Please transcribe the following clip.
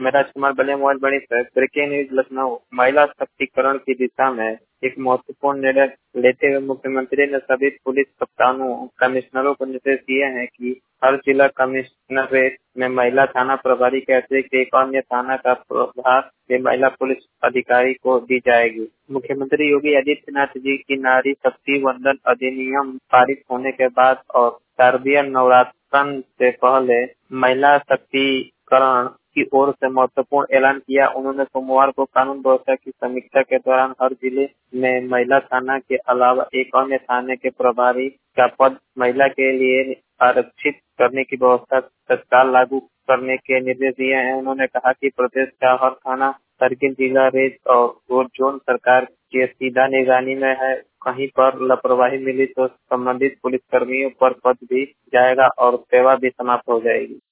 मैं राजकुमार बलिया मोबाइल बड़ी breaking news Lucknow. महिला सशक्तिकरण की दिशा में एक महत्वपूर्ण निर्णय लेते हुए मुख्यमंत्री ने सभी पुलिस कप्तानों कमिश्नरों को निर्देश दिए हैं कि हर जिला कमिश्नरेट में महिला थाना प्रभारी के अतिरिक्त एक अन्य थाना का प्रभार महिला पुलिस अधिकारी को दी जाएगी। मुख्यमंत्री योगी आदित्यनाथ जी की नारी शक्ति वंदन अधिनियम पारित होने के बाद और शारदीय नवरात्र से पहले महिला शक्तिकरण की ओर से महत्वपूर्ण ऐलान किया। उन्होंने सोमवार को कानून व्यवस्था की समीक्षा के दौरान हर जिले में महिला थाना के अलावा एक अन्य थाने के प्रभारी का पद महिला के लिए आरक्षित करने की व्यवस्था तत्काल लागू करने के निर्देश दिए हैं। उन्होंने कहा कि प्रदेश का हर थाना सर्किल जिला रेंज और जोन सरकार की सीधा निगरानी में है। कहीं पर लापरवाही मिली तो संबंधित पुलिस कर्मियों पर पद भी जाएगा और सेवा भी समाप्त हो जाएगी।